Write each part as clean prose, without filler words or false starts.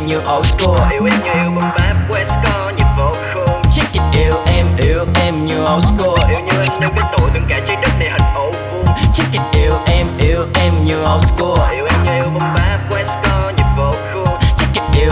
như old school. Yêu em như yêu boom bap West Coast nhịp vô khung. Check it, yêu em như old school. Yêu như anh nâng cái tội từng cả trái đất để hình ổ vuông. Check it, yêu em như old school. Yêu em như yêu boom bap West Coast nhịp vô khung. Check it, yêu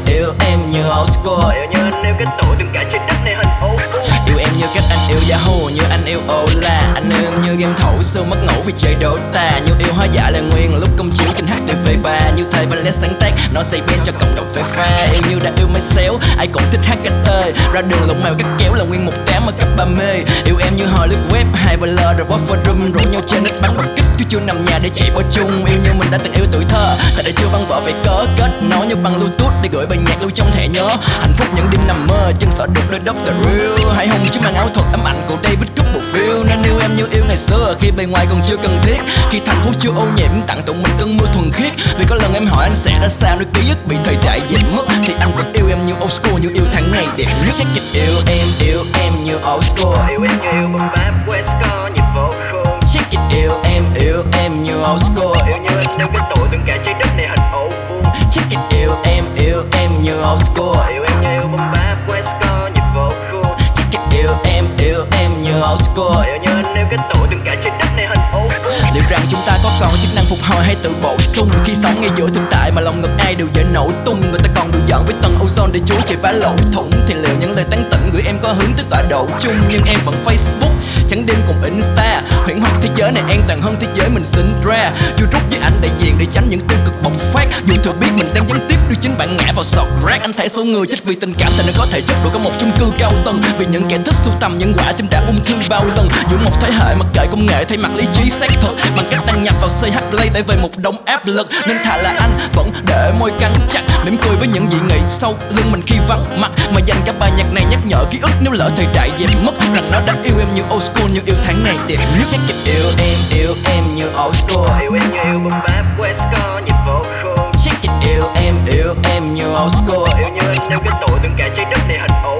em như old school. Yêu như anh nâng cái tội từng cả trái đất để hình ổ vuông. Yêu em như cách anh yêu Yahoo, như anh yêu Ola. Anh yêu em như game thủ xưa mất ngủ vì chơi Dota. Như yêu hóa giả là nguyên lúc công chiếu trên HTV3. Như thầy Valet sáng tác nó xây bên cho cộng đồng phê pha. Yêu như đã yêu máy xéo, ai cũng thích hát cách ơi. Ra đường lụng mèo cắt kéo là nguyên một đám ở cấp 30. Yêu em như hồi lướt web hay blur rồi quá forum. Rủ nhau trên nít bắn một kích chứ chưa nằm nhà để chạy bao chung. Yêu như mình đã từng yêu tuổi thơ, ta đã chưa văn vở về cớ kết nối như bằng Bluetooth để gửi bài nhạc lưu trong thẻ nhớ. Hạnh phúc những đêm nằm mơ, chân sợ đục đôi đốc the real. Hãy hùng chứ mang áo thuật ấm ảnh của David Copperfield. Nên yêu em như yêu ngày xưa khi bề ngoài còn chưa cần thiết, khi thành phố chưa ô nhiễm tặng tụi mình cơn mưa thuần khiết. Vì có lần em hỏi anh sẽ ra sao nếu ký ức bị thời đại dẹp mất, thì anh vẫn yêu em như old school, như yêu tháng ngày đẹp nhất. Check it, yêu em như old school. Yêu em như yêu boom bap West Coast nhịp vô khung. Check it, yêu em như old school. Yêu như anh nâng cái tội từng cả trái đất để hình ổ vuông. Check it, yêu em như old school. Yêu em như yêu boom bap West Coast nhịp vô khung. Check it, yêu em như old school. Yêu như anh nâng cái tội từng cả trái đất để hình ổ vuông. Liệu rằng chúng ta có còn chức năng phục hồi hay tự bổ sung, khi sống ngay giữa thực tại mà lòng ngực ai đều dễ nổ tung. Người ta còn được giận với tầng ozone để chúa chạy phá lỗ thủng. Thì liệu những lời tán tỉnh gửi em có hướng tới tọa độ chung, nhưng em bận Facebook chẳng đêm cùng Insta. Huyễn hoặc thế giới này an toàn hơn thế giới mình sinh ra. Dù rút với anh đại diện để tránh những tiêu cực bộc phát. Dù thừa biết mình đang gián tiếp đưa chính bạn ngã vào sọt rác. Anh thấy số người chết vì tình cảm thì nó có thể chất đổi cả một chung cư cao tầng. Vì những kẻ thích sưu tầm nhân quả tim đã ung thư bao lần. Giữa một thế hệ mặc kệ công nghệ thay mặt lý trí xác thực, bằng cách đăng nhập vào CH Play để về một đống áp lực. Nên thà là anh vẫn để môi căng chặt, mỉm cười với những dị nghị sau lưng mình khi vắng mặt, mà dành cả bài nhạc này nhắc nhở ký ức nếu lỡ thời đại dẹp mất, rằng nó đã yêu em như old school, như yêu tháng ngày đẹp nhất. Check it, yêu em như old school. Yêu em như yêu boom bap West Coast nhịp vô khung. Check it, yêu em như old school. Yêu như anh nâng cái tội từng cả trái đất để hình ổ